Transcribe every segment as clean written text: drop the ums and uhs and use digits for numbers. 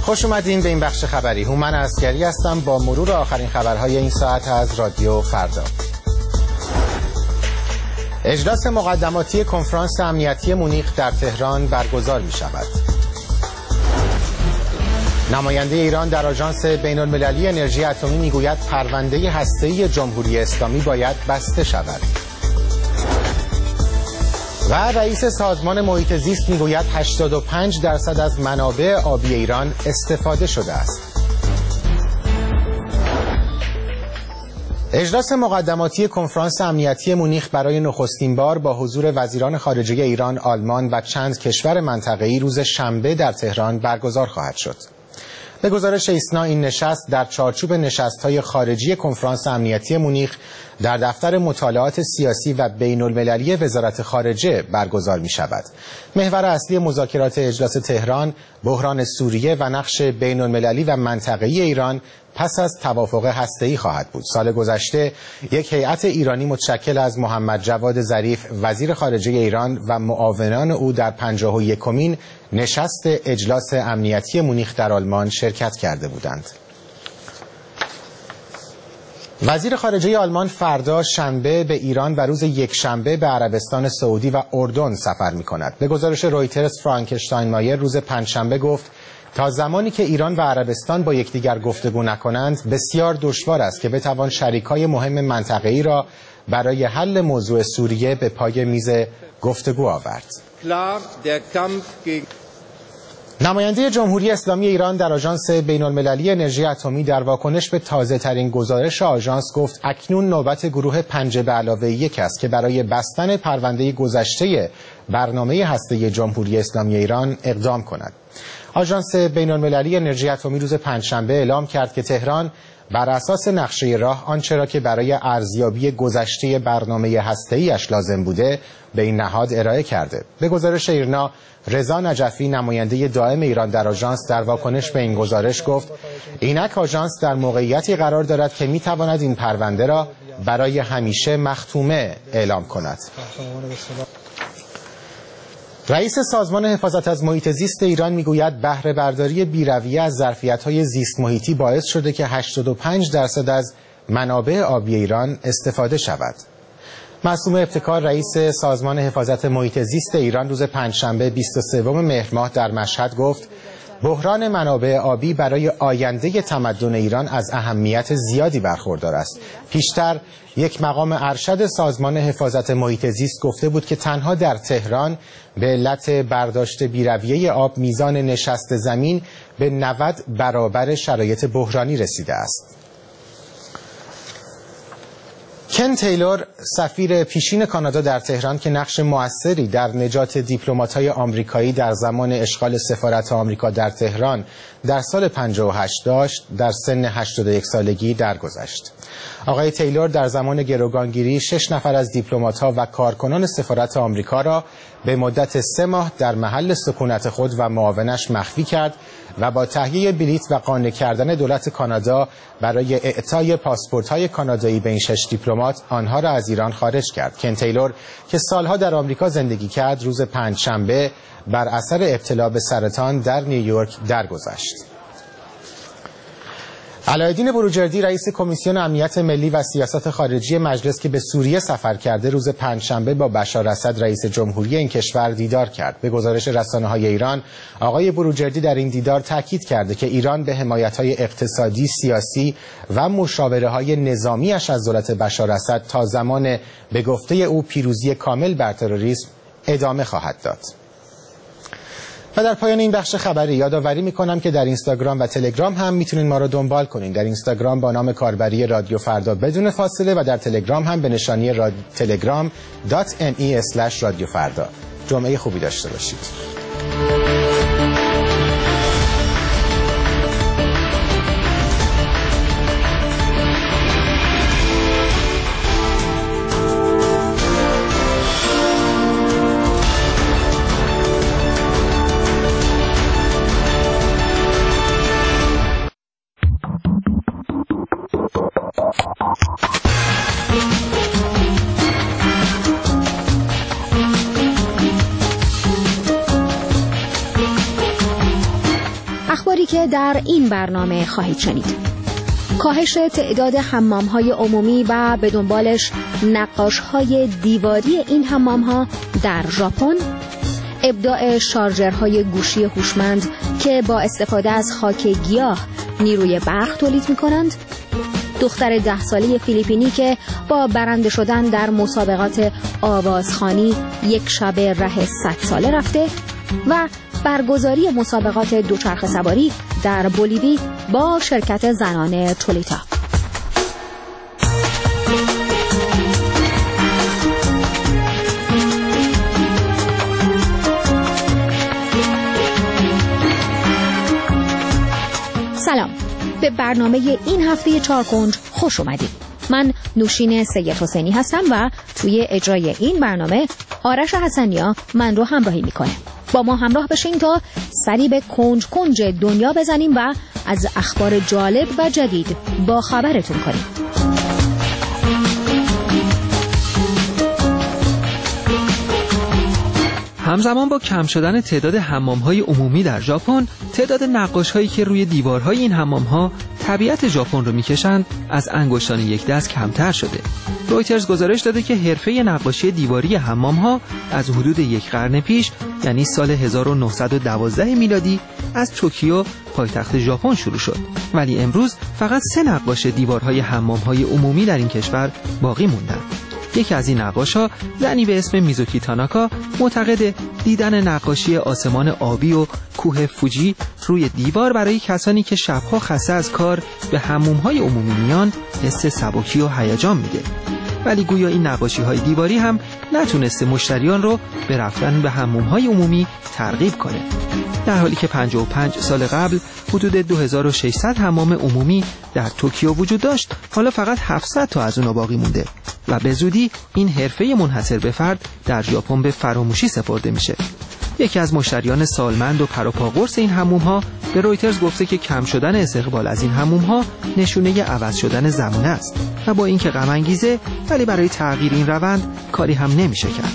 خوش اومدین به این بخش خبری. هومن عسگری هستم با مرور آخرین خبرهای این ساعت از رادیو فردا. اجلاس مقدماتی کنفرانس امنیتی مونیخ در تهران برگزار می شود. نماینده ایران در آژانس بین‌المللی انرژی اتمی میگوید پرونده هسته‌ای جمهوری اسلامی باید بسته شود. و رئیس سازمان محیط زیست میگوید 85% از منابع آبی ایران استفاده شده است. اجلاس مقدماتی کنفرانس امنیتی مونیخ برای نخستین بار با حضور وزیران خارجه ایران، آلمان و چند کشور منطقه‌ای روز شنبه در تهران برگزار خواهد شد. به گزارش ایسنا این نشست در چارچوب نشست‌های خارجی کنفرانس امنیتی مونیخ در دفتر مطالعات سیاسی و بین‌المللی وزارت خارجه برگزار می‌شود. محور اصلی مذاکرات اجلاس تهران بحران سوریه و نقش بین‌المللی و منطقه‌ای ایران پس از توافق هسته‌ای خواهد بود. سال گذشته یک هیئت ایرانی متشکل از محمد جواد ظریف وزیر خارجه ایران و معاونان او در 51مین نشست اجلاس امنیتی مونیخ در آلمان شرکت کرده بودند. وزیر خارجه آلمان فردا شنبه به ایران و روز یکشنبه به عربستان سعودی و اردن سفر می‌کند. به گزارش رویترز فرانک اشتاینمایر روز پنجشنبه گفت تا زمانی که ایران و عربستان با یکدیگر گفتگو نکنند بسیار دشوار است که بتوان شریکای مهم منطقه‌ای را برای حل موضوع سوریه به پای میز گفتگو آورد. نماینده جمهوری اسلامی ایران در آژانس بین‌المللی انرژی اتمی در واکنش به تازه‌ترین گزارش آژانس گفت اکنون نوبت گروه 5+1 است که برای بستن پرونده گذشته برنامه هسته‌ای جمهوری اسلامی ایران اقدام کند. آژانس بین‌المللی انرژی اتمی روز پنجشنبه اعلام کرد که تهران بر اساس نقشه راه آنچه را که برای ارزیابی گذشته برنامه هسته‌ای‌اش لازم بوده به این نهاد ارائه کرده. به گزارش ایرنا، رضا نجفی نماینده دائم ایران در آژانس در واکنش به این گزارش گفت اینک آژانس در موقعیتی قرار دارد که می‌تواند این پرونده را برای همیشه مختومه اعلام کند. رئیس سازمان حفاظت از محیط زیست ایران میگوید بهره برداری بی‌رویه از ظرفیت‌های زیست محیطی باعث شده که 85% از منابع آبی ایران استفاده شود. معصومه ابتکار رئیس سازمان حفاظت محیط زیست ایران روز پنجشنبه 23 مهر ماه در مشهد گفت بحران منابع آبی برای آینده تمدن ایران از اهمیت زیادی برخوردار است. پیشتر یک مقام ارشد سازمان حفاظت محیط زیست گفته بود که تنها در تهران به علت برداشت بی‌رویه آب میزان نشست زمین به 90 برابر شرایط بحرانی رسیده است. کن تیلور سفیر پیشین کانادا در تهران که نقش موثری در نجات دیپلمات‌های آمریکایی در زمان اشغال سفارت آمریکا در تهران در سال 58 داشت، در سن 81 سالگی درگذشت. آقای تیلور در زمان گروگانگیری 6 نفر از دیپلمات‌ها و کارکنان سفارت آمریکا را به مدت 3 ماه در محل سکونت خود و معاونش مخفی کرد و با تهیه بلیط و قانع کردن دولت کانادا برای اعطای پاسپورت‌های کانادایی به این 6 دیپلمات آنها را از ایران خارج کرد. کن تیلور که سالها در آمریکا زندگی کرد روز پنجشنبه بر اثر ابتلا به سرطان در نیویورک درگذشت. علایالدین بروجردی رئیس کمیسیون امنیت ملی و سیاست خارجی مجلس که به سوریه سفر کرده روز پنجشنبه با بشار اسد رئیس جمهوری این کشور دیدار کرد. به گزارش رسانه‌های ایران آقای بروجردی در این دیدار تاکید کرده که ایران به حمایت‌های اقتصادی، سیاسی و مشاوره‌های نظامی‌اش از دولت بشار اسد تا زمان به گفته او پیروزی کامل بر تروریسم ادامه خواهد داد. و در پایان این بخش خبری یادآوری میکنم که در اینستاگرام و تلگرام هم میتونید ما رو دنبال کنین. در اینستاگرام با نام کاربری رادیو فردا بدون فاصله و در تلگرام هم به نشانی telegram.me/رادیو فردا. جمعه خوبی داشته باشید. که در این برنامه خواهید شنید: کاهش تعداد حمام‌های عمومی و به دنبالش نقاش‌های دیواری این حمام‌ها در ژاپن، ابداع شارژرهای گوشی هوشمند که با استفاده از خاک گیاه نیروی برق تولید می‌کنند، دختر 10 ساله فیلیپینی که با برنده شدن در مسابقات آوازخوانی یک شب ره 100 ساله رفته و برگزاری مسابقات دوچرخه سواری در بولیوی با شرکت زنان تولیتا. سلام، به برنامه این هفته چارکنج خوش اومدید. من نوشین سید حسینی هستم و توی اجرای این برنامه آرش حسنیا من رو همراهی میکنه. با ما همراه بشین تا سری به کنج کنج دنیا بزنیم و از اخبار جالب و جدید با خبرتون کنیم. همزمان با کم شدن تعداد حمام‌های عمومی در ژاپن، تعداد نقاش‌هایی که روی دیوارهای این حمام‌ها طبیعت ژاپن رو می‌کشند از انگشتان یک دست کمتر شده. رویترز گزارش داده که حرفه نقاشی دیواری حمام‌ها از حدود یک قرن پیش، یعنی سال 1912 میلادی، از توکیو پایتخت ژاپن شروع شد. ولی امروز فقط 3 نقاش دیوارهای حمام‌های عمومی در این کشور باقی موندند. یکی از این نقاش‌ها، زنی به اسم میزوکی تاناکا، معتقد دیدن نقاشی آسمان آبی و کوه فوجی روی دیوار برای کسانی که شبها خسته از کار به حموم‌های عمومی میان حس سبکی و هیجان میده. ولی گویا این نقاشی‌های دیواری هم نتونسته مشتریان رو به رفتن به حموم‌های عمومی ترغیب کنه. در حالی که 55 سال قبل حدود 2600 حمام عمومی در توکیو وجود داشت، حالا فقط 700 تا از اونها باقی مونده و به زودی این حرفه منحصر به فرد در ژاپن به فراموشی سپرده میشه. یکی از مشتریان سالمند و پروپاگورس این حموم‌ها به رویترز گفته که کم شدن استقبال از این حموم‌ها نشونه عوض شدن زمانه است و با اینکه غم انگیزه، ولی برای تغییر این روند کاری هم نمیشه کرد.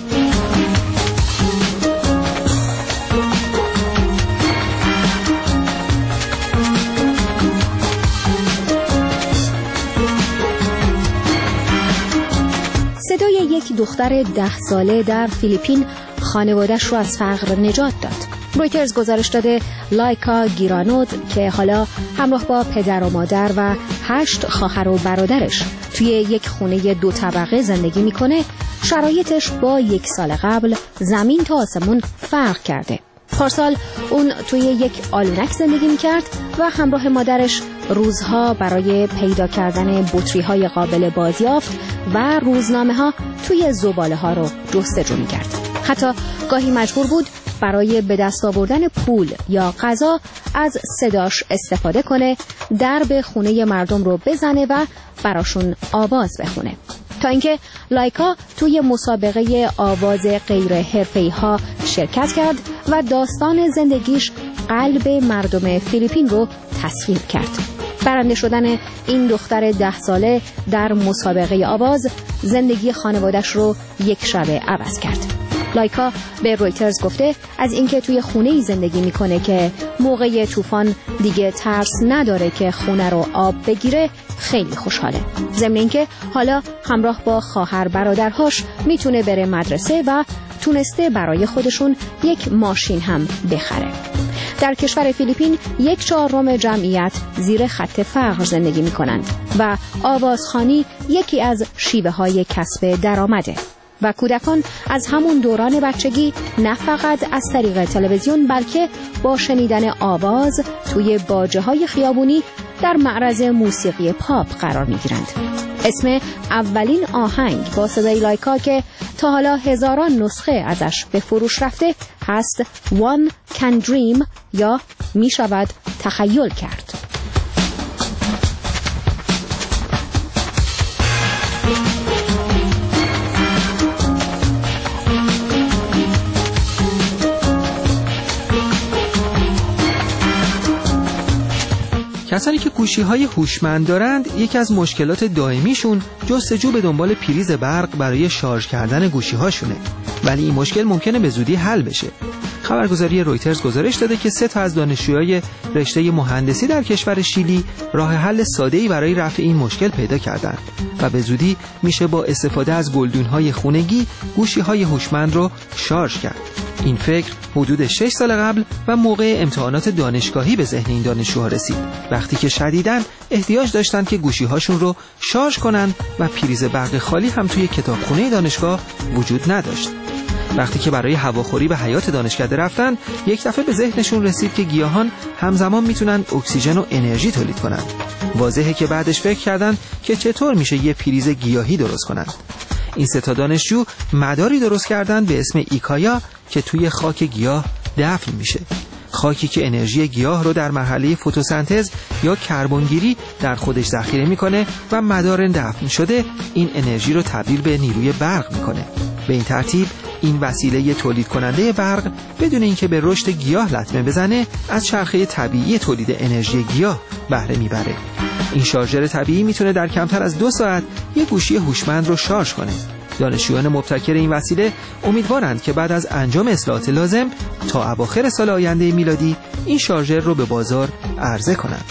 صدای یک دختر 10 ساله در فیلیپین خانواده‌اش رو از فقر نجات داد. رویترز گزارش داده لایکا گیرانود که حالا همراه با پدر و مادر و 8 خواهر و برادرش توی یک خونه 2 طبقه زندگی میکنه، شرایطش با 1 سال قبل زمین تا آسمون فرق کرده. پارسال اون توی یک آلونک زندگی میکرد و همراه مادرش روزها برای پیدا کردن بطری‌های قابل بازیافت و روزنامه‌ها توی زباله‌ها رو جستجو میکرد. حتی گاهی مجبور بود برای به دست آوردن پول یا غذا از صداش استفاده کنه، درب خونه مردم رو بزنه و براشون آواز بخونه. تا اینکه لایکا توی مسابقه آواز غیر حرفه‌ای‌ها شرکت کرد و داستان زندگیش قلب مردم فیلیپین رو تسخیر کرد. برنده شدن این دختر 10 ساله در مسابقه آواز زندگی خانوادش رو یک شبه عوض کرد. لایکا به رویترز گفته از اینکه توی خونه‌ای زندگی میکنه که موقع طوفان دیگه ترس نداره که خونه رو آب بگیره خیلی خوشحاله. ضمن اینکه حالا همراه با خواهر برادرهاش میتونه بره مدرسه و تونسته برای خودشون یک ماشین هم بخره. در کشور فیلیپین 1/4 جمعیت زیر خط فقر زندگی میکنند و آوازخوانی یکی از شیوه‌های کسب درآمده. و کودکان از همون دوران بچگی نه فقط از طریق تلویزیون بلکه با شنیدن آواز توی باجه‌های خیابونی در معرض موسیقی پاپ قرار می‌گیرند. اسم اولین آهنگ با صدای لایکا که تا حالا هزاران نسخه ازش به فروش رفته هست One Can Dream یا می شود تخیل کرد. کسانی که گوشی‌های هوشمند دارند، یکی از مشکلات دائمیشون جستجو به دنبال پریز برق برای شارژ کردن گوشی‌هاشونه. ولی این مشکل ممکنه به زودی حل بشه. خبرگزاری رویترز گزارش داده که 3 از دانشجوهای رشته مهندسی در کشور شیلی راه حل ساده‌ای برای رفع این مشکل پیدا کردند و به زودی میشه با استفاده از گلدون‌های خونگی گوشی‌های هوشمند رو شارژ کرد. این فکر حدود 6 سال قبل و موقع امتحانات دانشگاهی به ذهن این دانشجوها رسید، وقتی که شدیداً احتیاج داشتن که گوشی‌هاشون رو شارژ کنن و پریز برق خالی هم توی کتابخونه دانشگاه وجود نداشت. وقتی که برای هواخوری به حیات دانشکده رفتن، یک دفعه به ذهنشون رسید که گیاهان همزمان میتونن اکسیژن و انرژی تولید کنن. واضحه که بعدش فکر کردن که چطور میشه یه پریز گیاهی درست کنن. این 3 دانشجو مداری درست کردن به اسم ایکایا که توی خاک گیاه دفن میشه. خاکی که انرژی گیاه رو در مرحله فتوسنتز یا کربنگیری در خودش ذخیره میکنه و مدار دفن شده این انرژی رو تبدیل به نیروی برق میکنه. به این ترتیب این وسیله تولید کننده برق بدون اینکه به رشد گیاه لطمه بزنه از چرخه طبیعی تولید انرژی گیاه بهره میبره. این شارژر طبیعی میتونه در کمتر از 2 ساعت یک گوشی هوشمند رو شارژ کنه. دانشجویان مبتکر این وسیله امیدوارند که بعد از انجام اصلاحات لازم تا اواخر سال آینده میلادی این شارژر رو به بازار عرضه کنند.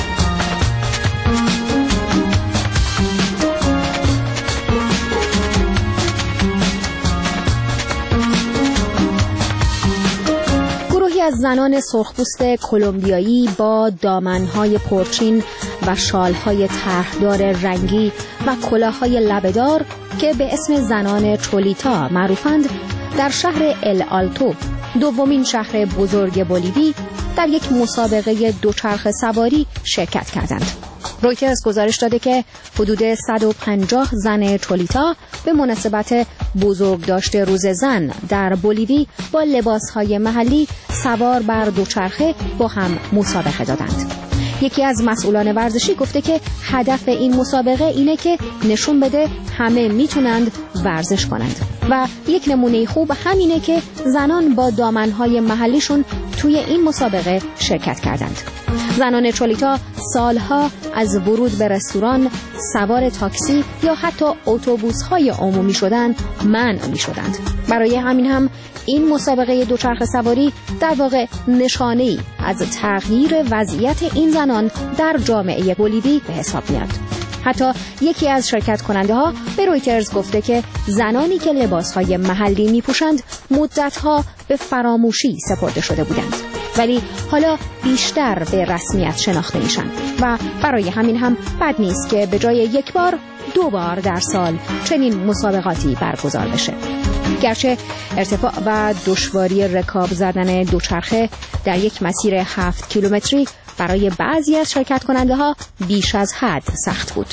از زنان سرخپوست کلمبیایی با دامنهای پرچین و شالهای طرحدار رنگی و کلاههای لبه‌دار که به اسم زنان چولیتا معروفند، در شهر ال آلتو، دومین شهر بزرگ بولیوی، در یک مسابقه دوچرخه سواری شرکت کردند. رویترز گزارش داده که حدود 150 زن چولیتا به مناسبت بزرگداشت روز زن در بولیوی با لباسهای محلی سوار بر دوچرخه با هم مسابقه دادند. یکی از مسئولان ورزشی گفته که هدف این مسابقه اینه که نشون بده همه میتونند ورزش کنند و یک نمونه خوب همینه که زنان با دامنهای محلیشون توی این مسابقه شرکت کردند. زنان چولیتا سالها از ورود به رستوران، سوار تاکسی یا حتی اتوبوس‌های عمومی شدن منع می‌شدند. برای همین هم این مسابقه دوچرخه سواری در واقع نشانه‌ای از تغییر وضعیت این زنان در جامعه بولیوی به حساب میاد. حتی یکی از شرکت کننده ها به رویترز گفته که زنانی که لباسهای محلی میپوشند مدتها به فراموشی سپرده شده بودند، ولی حالا بیشتر به رسمیت شناخته میشن و برای همین هم بد نیست که به جای 1 بار 2 بار در سال چنین مسابقاتی برگزار بشه. گرچه ارتفاع و دشواری رکاب زدن دوچرخه در یک مسیر 7 کیلومتری برای بعضی از شرکت کننده ها بیش از حد سخت بود.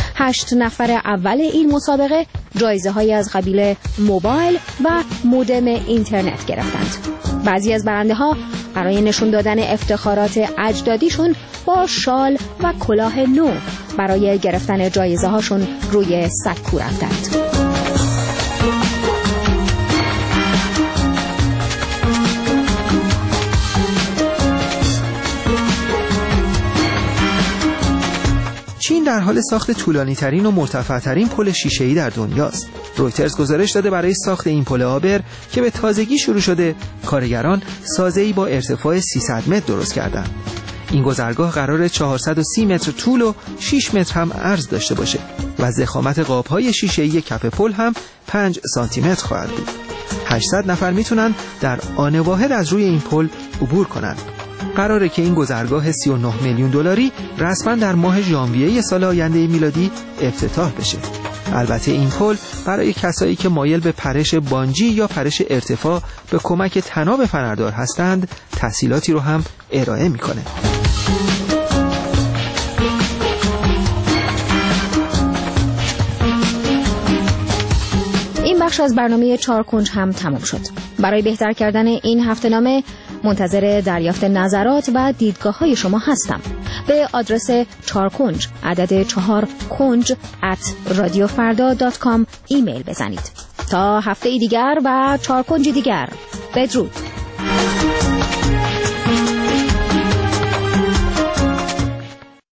8 نفر اول این مسابقه جایزه های از قبیل موبایل و مودم اینترنت گرفتند. بعضی از برنده ها برای نشون دادن افتخارات اجدادیشون با شال و کلاه نو برای گرفتن جایزه هاشون روی سکو رفتند. چین در حال ساخت طولانی‌ترین و مرتفع‌ترین پل شیشه‌ای در دنیاست. رویترز گزارش داده برای ساخت این پل آبر که به تازگی شروع شده، کارگران سازه‌ای با ارتفاع 300 متر درست کردند. این گذرگاه قرار 430 متر طول و 6 متر هم عرض داشته باشه و ضخامت قاب‌های شیشه‌ای کف پل هم 5 سانتی متر خواهد بود. 800 نفر میتونن در آن واحد از روی این پل عبور کنند. قراره که این گذرگاه 39 میلیون دلاری رسما در ماه ژانویه سال آینده میلادی افتتاح بشه. البته این پل برای کسایی که مایل به پرش بانجی یا پرش ارتفاع به کمک طناب فنردار هستند تسهیلاتی رو هم ارائه میکنه. این بخش از برنامه 4 کنج هم تمام شد. برای بهتر کردن این هفته‌نامه منتظر دریافت نظرات و دیدگاه‌های شما هستم. به آدرس 4 کنج عدد 4 کنج @radiofarda.com ایمیل بزنید. تا هفته دیگر و 4 کنج دیگر، بدرود.